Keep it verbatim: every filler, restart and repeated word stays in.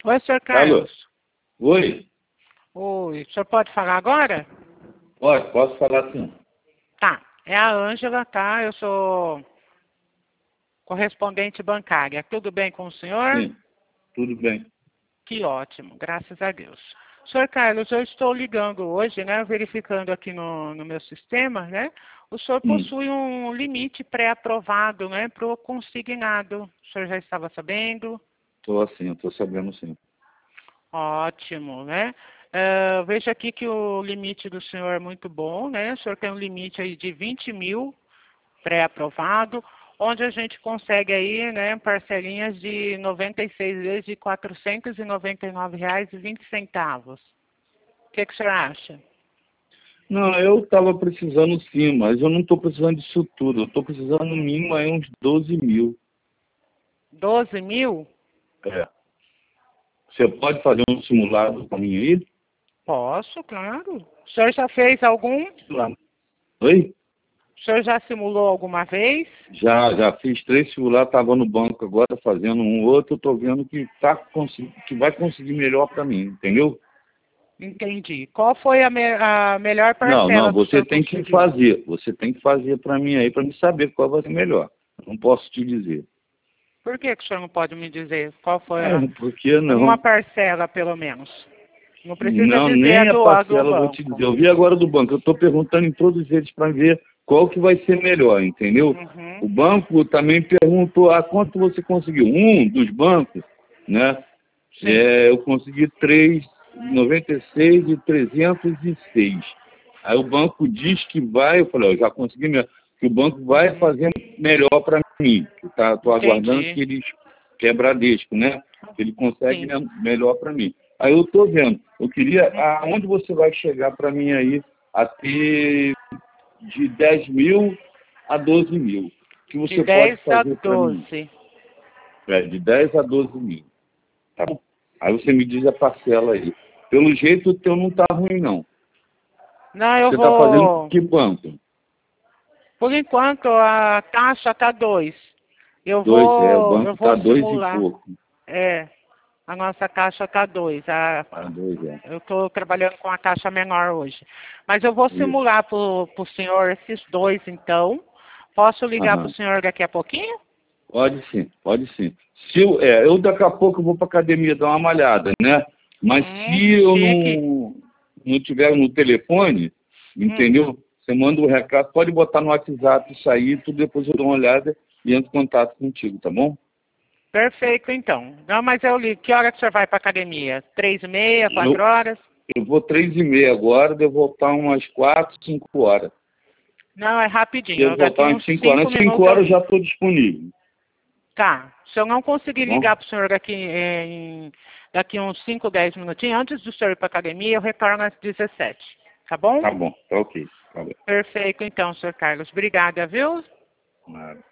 Oi, senhor Alô? Carlos. Oi? Oi, o senhor pode falar agora? Pode, posso falar sim. Tá, é a Ângela, tá? Eu sou correspondente bancária. Tudo bem com o senhor? Sim, tudo bem. Que ótimo, graças a Deus. Senhor Carlos, eu estou ligando hoje, né, verificando aqui no, no meu sistema, né, o senhor Hum, possui um limite pré-aprovado, né, para o consignado. O senhor já estava sabendo? tô assim, eu tô sabendo sim. Ótimo, né? Eh, veja aqui que o limite do senhor é muito bom, né? O senhor tem um limite aí de vinte mil pré-aprovado, onde a gente consegue aí, né, parcelinhas de noventa e seis vezes de quatrocentos e noventa e nove reais e vinte centavos. O que, que o senhor acha? Não, eu tava precisando sim, mas eu não tô precisando disso tudo. Eu tô precisando no mínimo aí uns doze mil. doze mil? É. Você pode fazer um simulado para mim aí? Posso, claro. O senhor já fez algum? Simulado. Oi? O senhor já simulou alguma vez? Já, já fiz três simulados, tava no banco agora fazendo um outro, eu tô vendo que, tá, consegui- que vai conseguir melhor para mim, entendeu? Entendi. Qual foi a, me a melhor Não, não, parcela que o você senhor tem que conseguiu? fazer. Você tem que fazer para mim aí, para me saber qual vai ser melhor. Eu não posso te dizer. Por que, que o senhor não pode me dizer qual foi É, a, por que uma não? parcela, pelo menos? Não precisa Não, dizer a nem a do, a do parcela eu vou te banco. dizer. Eu vi agora do banco. Eu estou perguntando em todos eles para ver qual que vai ser melhor, entendeu? Uhum. O banco também perguntou a quanto você conseguiu. Um dos bancos, né? Sim. É, eu consegui três, noventa e seis e trezentos e seis. Aí o banco diz que vai, eu falei, ó, eu já consegui mesmo, que o banco vai Uhum. fazer melhor para mim. Tá, tô aguardando Entendi. que eles, que é Bradesco, né? Que ele consegue Sim. me- melhor para mim. Aí eu tô vendo, eu queria, Uhum. aonde você vai chegar para mim aí a ter de dez mil a doze mil? Que De você pode dez a fazer para mim? doze. É, de dez a doze mil. Tá bom? Aí você me diz a parcela aí. Pelo jeito o teu não tá ruim, não. Não, eu Você tá fazendo com vou. que banco? Por enquanto a taxa tá dois. Eu Dois, é, o vou, eu banco tá vou dois e simular. pouco. É, a nossa caixa tá dois. A, Tá dois, é. eu estou trabalhando com a caixa menor hoje. Mas eu vou Isso. simular para o senhor esses dois, então. Posso ligar para o Aham. senhor daqui a pouquinho? Pode sim, pode sim. Se eu, é, eu daqui a pouco eu vou pra academia dar uma malhada, né? Mas Hum, se eu chique. não, não tiver no telefone, Hum, entendeu? Você manda o recado, pode botar no WhatsApp isso aí, tudo depois eu dou uma olhada e entro em contato contigo, tá bom? perfeito, então. Não, mas eu ligo. Que hora que o senhor vai para academia? Três e meia, quatro Eu, horas? eu vou três e meia agora, devo voltar umas quatro, cinco horas. Não, é rapidinho. Devo Eu- Daqui voltar uns umas cinco horas. cinco Às cinco minutos eu horas eu já ligo. estou disponível, Tá. Se eu não tá conseguir bom? ligar para o senhor daqui, em, daqui uns cinco, dez minutinhos, antes do senhor ir para academia, eu retorno às dezessete. Tá bom? Tá bom, tá ok. Tá bom. Perfeito, então, senhor Carlos. Obrigada, viu? Nada.